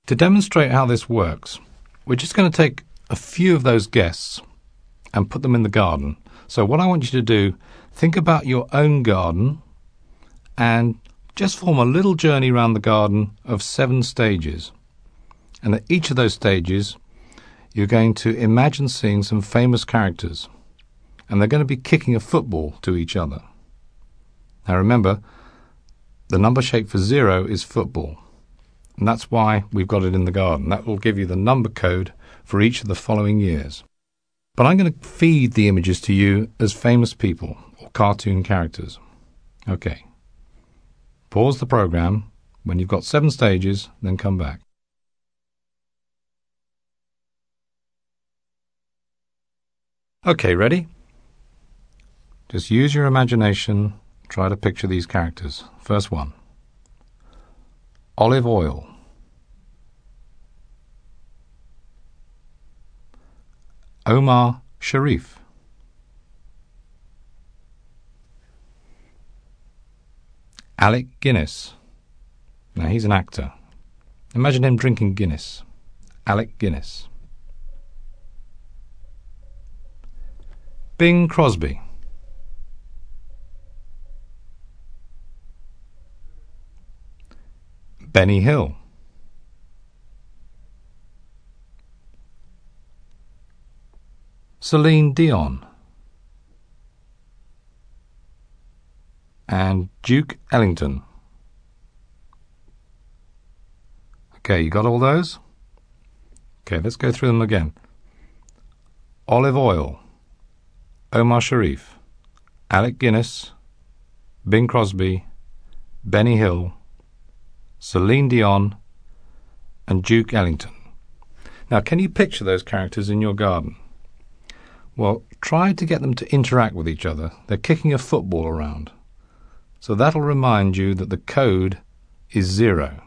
To demonstrate how this works, we're just going to take a few of those guests and put them in the garden. So what I want you to do, think about your own garden and just form a little journey around the garden of 7 stages. And at each of those stages, you're going to imagine seeing some famous characters. And they're going to be kicking a football to each other. Now remember, the number shape for 0 is football. And that's why we've got it in the garden. That will give you the number code for each of the following years. But I'm going to feed the images to you as famous people or cartoon characters. Okay. Pause the program. When you've got 7 stages, then come back. Okay, ready? Just use your imagination. Try to picture these characters. First one. Olive oil. Omar Sharif. Alec Guinness. Now he's an actor. Imagine him drinking Guinness. Alec Guinness. Bing Crosby. Benny Hill. Celine Dion. And Duke Ellington. Okay, you got all those? Okay, let's go through them again. Olive oil. Omar Sharif. Alec Guinness. Bing Crosby. Benny Hill. Celine Dion, and Duke Ellington. Now, can you picture those characters in your garden? Well, try to get them to interact with each other. They're kicking a football around. So that'll remind you that the code is 0.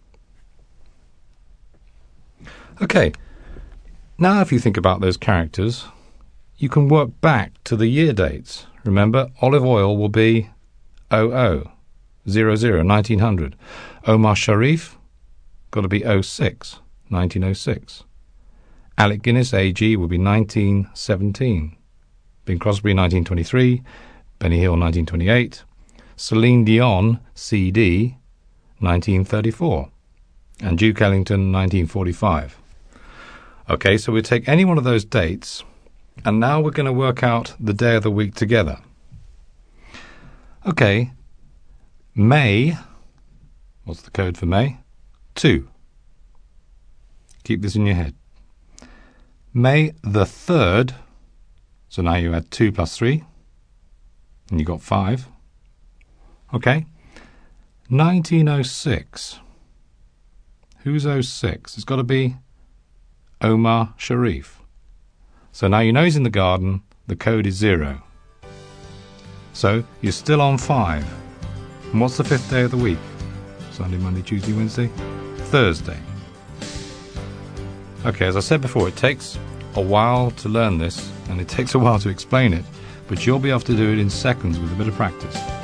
Okay, now if you think about those characters, you can work back to the year dates. Remember, olive oil will be 00. 1900. Omar Sharif, got to be 06, 1906. Alec Guinness, AG, will be 1917. Bing Crosby, 1923. Benny Hill, 1928. Celine Dion, CD, 1934. And Duke Ellington, 1945. Okay, so we'll take any one of those dates, and now we're going to work out the day of the week together. Okay, May, what's the code for May? 2. Keep this in your head. May the 3rd, so now you add 2 plus 3, and you got 5. Okay. 1906. Who's 06? It's got to be Omar Sharif. So now you know he's in the garden, the code is 0. So you're still on 5. And what's the 5th day of the week? Sunday, Monday, Tuesday, Wednesday? Thursday. Okay, as I said before, it takes a while to learn this, and it takes a while to explain it, but you'll be able to do it in seconds with a bit of practice.